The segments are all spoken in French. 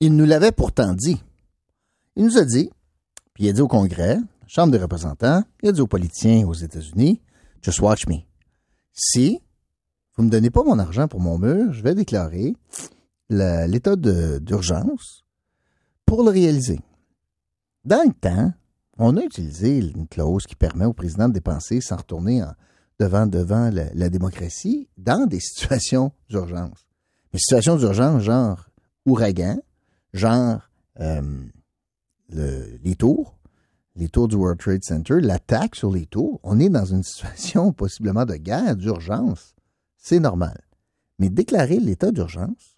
il nous l'avait pourtant dit. Il nous a dit, puis il a dit au Congrès, Chambre des représentants, il a dit aux politiciens aux États-Unis, « Just watch me. Si vous ne me donnez pas mon argent pour mon mur, je vais déclarer l'état d'urgence pour le réaliser. » Dans le temps, on a utilisé une clause qui permet au président de dépenser sans retourner devant la démocratie dans des situations d'urgence. Mais situations d'urgence, genre ouragan, genre les tours du World Trade Center, l'attaque sur les tours, on est dans une situation possiblement de guerre, d'urgence. C'est normal. Mais déclarer l'état d'urgence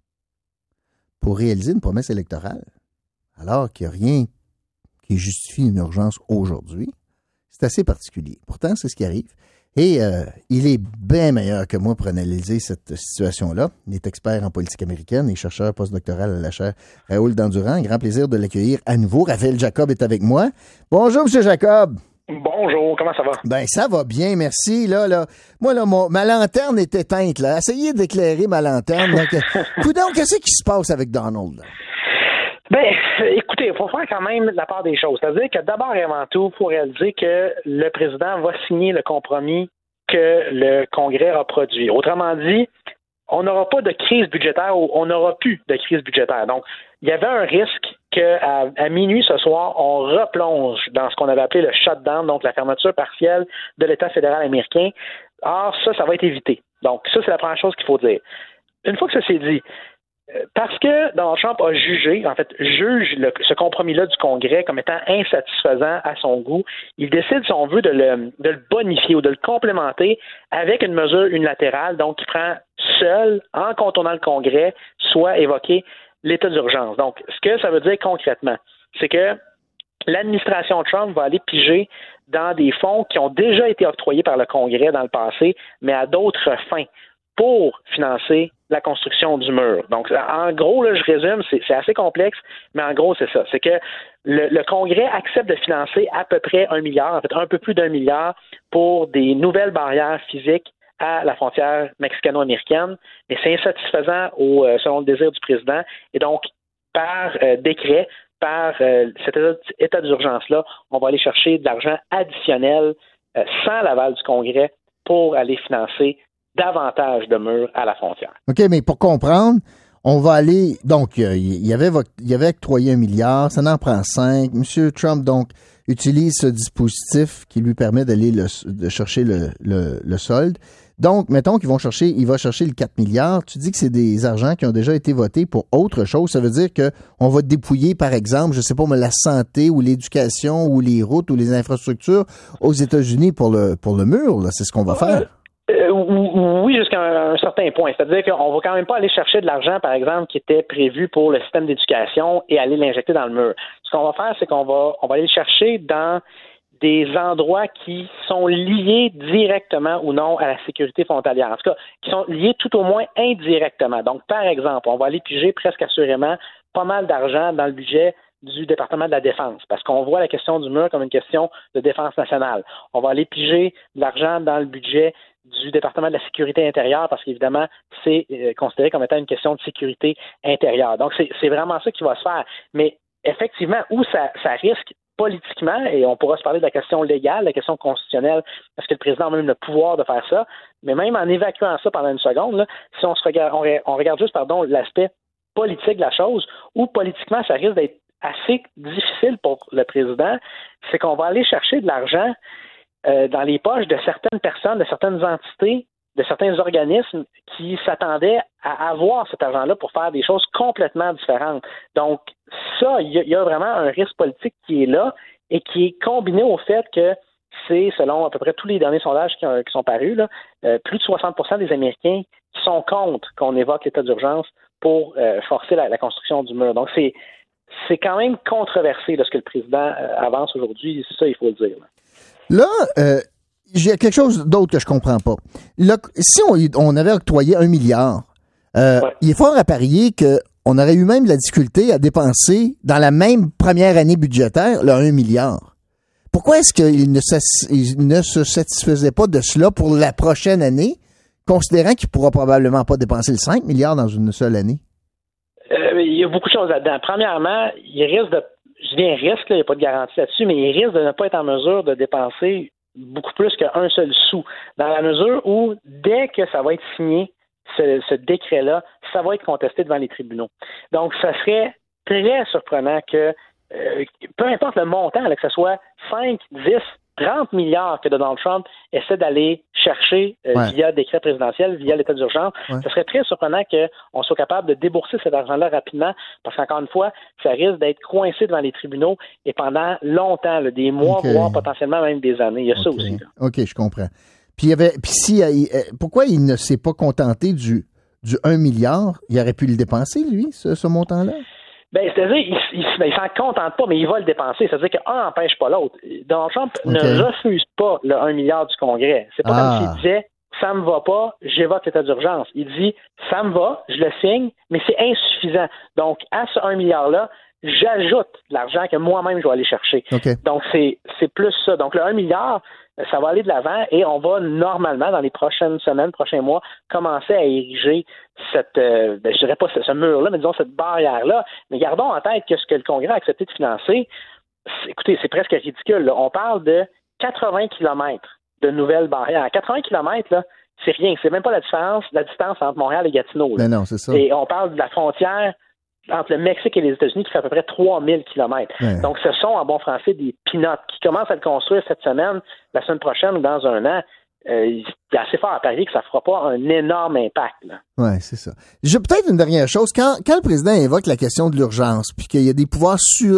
pour réaliser une promesse électorale, alors qu'il n'y a rien qui justifie une urgence aujourd'hui, c'est assez particulier. Pourtant, c'est ce qui arrive. Et il est bien meilleur que moi pour analyser cette situation-là. Il est expert en politique américaine et chercheur postdoctoral à la chaire Raoul Dandurand. Grand plaisir de l'accueillir à nouveau. Raphaël Jacob est avec moi. Bonjour, M. Jacob. Bonjour, comment ça va? Ben, ça va bien, merci. Moi, ma lanterne est éteinte. Là. Essayez d'éclairer ma lanterne. Coudonc, qu'est-ce qui se passe avec Donald? Ben, écoutez, il faut faire quand même la part des choses. C'est-à-dire que d'abord et avant tout, il faut réaliser que le président va signer le compromis que le Congrès a produit. Autrement dit, on n'aura pas de crise budgétaire ou on n'aura plus de crise budgétaire. Donc, il y avait un risque qu'à minuit ce soir, on replonge dans ce qu'on avait appelé le shutdown, donc la fermeture partielle de l'État fédéral américain. Or, ça va être évité. Donc, ça, c'est la première chose qu'il faut dire. Une fois que ça s'est dit, parce que Donald Trump a juge ce compromis-là du Congrès comme étant insatisfaisant à son goût, il décide, si on veut, de le bonifier ou de le complémenter avec une mesure unilatérale, donc qui prend seul, en contournant le Congrès, soit évoquer l'état d'urgence. Donc, ce que ça veut dire concrètement, c'est que l'administration Trump va aller piger dans des fonds qui ont déjà été octroyés par le Congrès dans le passé, mais à d'autres fins, pour financer la construction du mur. Donc, en gros, là, je résume, c'est assez complexe, mais en gros, c'est ça. C'est que le Congrès accepte de financer à peu près 1 milliard, en fait, un peu plus d'1 milliard pour des nouvelles barrières physiques à la frontière mexicano-américaine, mais c'est insatisfaisant selon le désir du président. Et donc, par décret, par cet état d'urgence-là, on va aller chercher de l'argent additionnel sans l'aval du Congrès pour aller financer davantage de murs à la frontière. OK, mais pour comprendre, on va aller... Donc, il y avait octroyé 1 milliard, ça en prend 5. M. Trump, donc, utilise ce dispositif qui lui permet de chercher le solde. Donc, mettons il va chercher le 4 milliards. Tu dis que c'est des argents qui ont déjà été votés pour autre chose. Ça veut dire qu'on va dépouiller, par exemple, je sais pas, mais la santé ou l'éducation ou les routes ou les infrastructures aux États-Unis pour le mur. Là. C'est ce qu'on va faire. Oui, jusqu'à un certain point. C'est-à-dire qu'on ne va quand même pas aller chercher de l'argent, par exemple, qui était prévu pour le système d'éducation et aller l'injecter dans le mur. Ce qu'on va faire, c'est qu'on va aller le chercher dans des endroits qui sont liés directement ou non à la sécurité frontalière. En tout cas, qui sont liés tout au moins indirectement. Donc, par exemple, on va aller piger presque assurément pas mal d'argent dans le budget du département de la Défense, parce qu'on voit la question du mur comme une question de défense nationale. On va aller piger de l'argent dans le budget du département de la sécurité intérieure, parce qu'évidemment, c'est considéré comme étant une question de sécurité intérieure. Donc, c'est vraiment ça qui va se faire. Mais effectivement, où ça risque politiquement, et on pourra se parler de la question légale, de la question constitutionnelle, parce que le président a même le pouvoir de faire ça, mais même en évacuant ça pendant une seconde, là, si on regarde juste l'aspect politique de la chose, où politiquement, ça risque d'être assez difficile pour le président, c'est qu'on va aller chercher de l'argent dans les poches de certaines personnes, de certaines entités, de certains organismes qui s'attendaient à avoir cet argent-là pour faire des choses complètement différentes. Donc, ça, il y a vraiment un risque politique qui est là et qui est combiné au fait que c'est, selon à peu près tous les derniers sondages qui sont parus, là, plus de 60% des Américains qui sont contre qu'on évoque l'état d'urgence pour forcer la construction du mur. Donc, c'est quand même controversé de ce que le président avance aujourd'hui. C'est ça, il faut le dire. Là, j'ai quelque chose d'autre que je comprends pas. Là, si on avait octroyé 1 milliard, il est fort à parier qu'on aurait eu même de la difficulté à dépenser dans la même première année budgétaire le 1 milliard. Pourquoi est-ce qu'il ne se satisfaisait pas de cela pour la prochaine année, considérant qu'il ne pourra probablement pas dépenser le 5 milliards dans une seule année? il y a beaucoup de choses là-dedans. Premièrement, il risque de, je dis un risque, il n'y a pas de garantie là-dessus, mais il risque de ne pas être en mesure de dépenser beaucoup plus qu'un seul sou, dans la mesure où, dès que ça va être signé, ce décret-là, ça va être contesté devant les tribunaux. Donc, ça serait très surprenant que, peu importe le montant, là, que ce soit 5, 10, 30 milliards que Donald Trump essaie d'aller chercher via décret présidentiel, via l'état d'urgence, ce serait très surprenant qu'on soit capable de débourser cet argent-là rapidement, parce qu'encore une fois, ça risque d'être coincé devant les tribunaux et pendant longtemps, là, des mois, voire potentiellement même des années. Il y a ça aussi. Là. OK, je comprends. Puis, pourquoi il ne s'est pas contenté du 1 milliard? Il aurait pu le dépenser, lui, ce montant-là? Ben, c'est-à-dire, il s'en contente pas, mais il va le dépenser. C'est-à-dire qu'un n'empêche pas l'autre. Donald Trump ne refuse pas le 1 milliard du Congrès. C'est pas comme s'il disait « ça me va pas, j'évoque l'état d'urgence ». Il dit « ça me va, je le signe, mais c'est insuffisant. Donc, à ce 1 milliard-là, j'ajoute l'argent que moi-même je vais aller chercher. » Donc, c'est plus ça. Donc, le 1 milliard, ça va aller de l'avant et on va normalement, dans les prochaines semaines, prochains mois, commencer à ériger cette, je dirais pas ce mur-là, mais disons cette barrière-là. Mais gardons en tête que ce que le Congrès a accepté de financer, écoutez, c'est presque ridicule. Là. On parle de 80 kilomètres de nouvelles barrières. 80 kilomètres, là, c'est rien. C'est même pas la distance entre Montréal et Gatineau. Là. Mais non, c'est ça. Et on parle de la frontière entre le Mexique et les États-Unis qui fait à peu près 3000 kilomètres. Donc, ce sont, en bon français, des peanuts qui commencent à le construire cette semaine, la semaine prochaine ou dans un an. Il est assez fort à parier que ça ne fera pas un énorme impact. Oui, c'est ça. J'ai peut-être une dernière chose. Quand le président invoque la question de l'urgence, puis qu'il y a des pouvoirs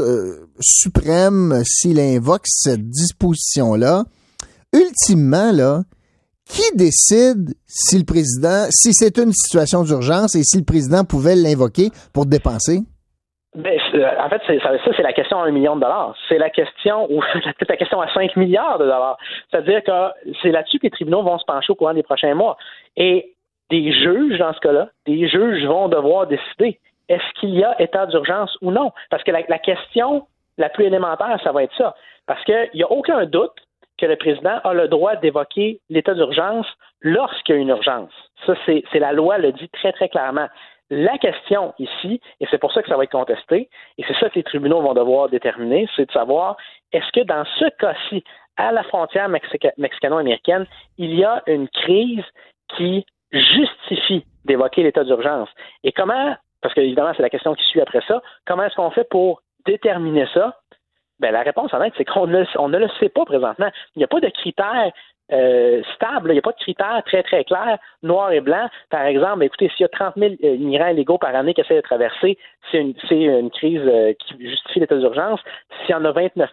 suprêmes s'il invoque cette disposition-là, ultimement, là, qui décide si c'est une situation d'urgence et si le président pouvait l'invoquer pour dépenser? Ben, en fait, ça, c'est la question à $1 million. C'est la question, ou peut-être la question à 5 milliards de dollars. C'est-à-dire que c'est là-dessus que les tribunaux vont se pencher au courant des prochains mois. Et des juges, dans ce cas-là, des juges vont devoir décider est-ce qu'il y a état d'urgence ou non? Parce que la question la plus élémentaire, ça va être ça. Parce qu'il n'y a aucun doute que le président a le droit d'évoquer l'état d'urgence lorsqu'il y a une urgence. Ça, c'est la loi le dit très, très clairement. La question ici, et c'est pour ça que ça va être contesté, et c'est ça que les tribunaux vont devoir déterminer, c'est de savoir est-ce que dans ce cas-ci, à la frontière mexicano-américaine, il y a une crise qui justifie d'évoquer l'état d'urgence. Et comment, parce que évidemment c'est la question qui suit après ça, comment est-ce qu'on fait pour déterminer ça? Ben, la réponse honnête, c'est qu'on ne le sait pas présentement. Il n'y a pas de critères stables, il n'y a pas de critères très, très clairs, noir et blanc. Par exemple, écoutez, s'il y a 30 000 immigrants illégaux par année qui essaient de traverser, c'est une crise qui justifie l'état d'urgence. S'il y en a 29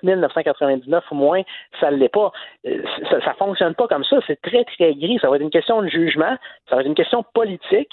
999 ou moins, ça ne l'est pas. Ça ne fonctionne pas comme ça. C'est très, très gris. Ça va être une question de jugement, ça va être une question politique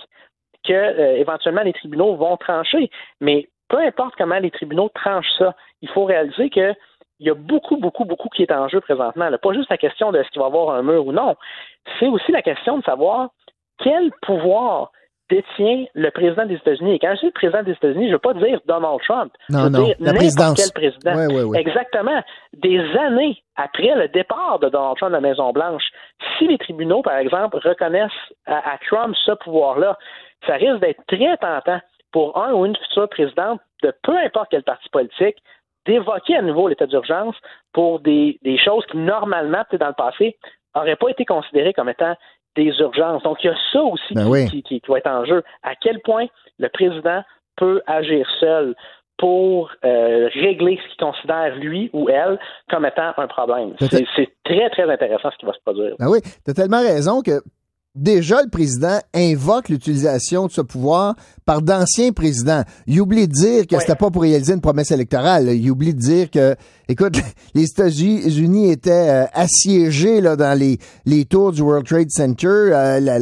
que éventuellement les tribunaux vont trancher. Mais peu importe comment les tribunaux tranchent ça, il faut réaliser que il y a beaucoup, beaucoup, beaucoup qui est en jeu présentement. Là. Pas juste la question de est-ce qu'il va y avoir un mur ou non. C'est aussi la question de savoir quel pouvoir détient le président des États-Unis. Et quand je dis le président des États-Unis, je ne veux pas dire Donald Trump. Je veux dire la n'importe quel président. Oui. Exactement. Des années après le départ de Donald Trump de la Maison-Blanche, si les tribunaux, par exemple, reconnaissent à Trump ce pouvoir-là, ça risque d'être très tentant pour un ou une future présidente de peu importe quel parti politique d'évoquer à nouveau l'état d'urgence pour des choses qui, normalement, peut-être dans le passé, n'auraient pas été considérées comme étant des urgences. Donc, il y a ça aussi qui va être en jeu. À quel point le président peut agir seul pour régler ce qu'il considère, lui ou elle, comme étant un problème. C'est très, très intéressant ce qui va se produire. Ben oui, tu as tellement raison que déjà, le président invoque l'utilisation de ce pouvoir par d'anciens présidents. Il oublie de dire que c'était pas pour réaliser une promesse électorale. Il oublie de dire que, écoute, les États-Unis étaient assiégés là, dans les tours du World Trade Center.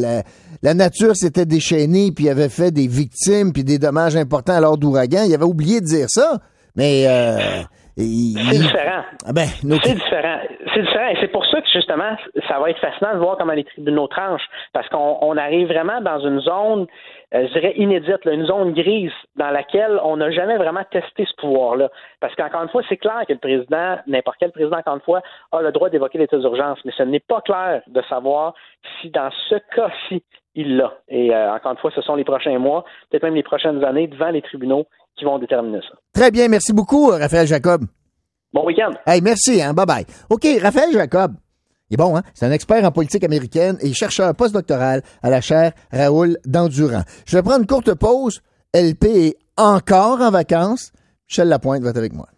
La nature s'était déchaînée, puis avait fait des victimes, puis des dommages importants lors d'ouragans. Il avait oublié de dire ça, mais... c'est différent. C'est différent. C'est différent. Et c'est pour ça que, justement, ça va être fascinant de voir comment les tribunaux tranchent. Parce qu'on arrive vraiment dans une zone, je dirais, inédite, là, une zone grise dans laquelle on n'a jamais vraiment testé ce pouvoir-là. Parce qu'encore une fois, c'est clair que le président, n'importe quel président, encore une fois, a le droit d'évoquer l'état d'urgence. Mais ce n'est pas clair de savoir si, dans ce cas-ci, il l'a. Et encore une fois, ce sont les prochains mois, peut-être même les prochaines années, devant les tribunaux, qui vont déterminer ça. Très bien, merci beaucoup, Raphaël Jacob. Bon week-end. Hey, merci, hein, bye-bye. OK, Raphaël Jacob, il est bon, hein? C'est un expert en politique américaine et chercheur postdoctoral à la chaire Raoul Dandurand. Je vais prendre une courte pause. LP est encore en vacances. Michel Lapointe va être avec moi.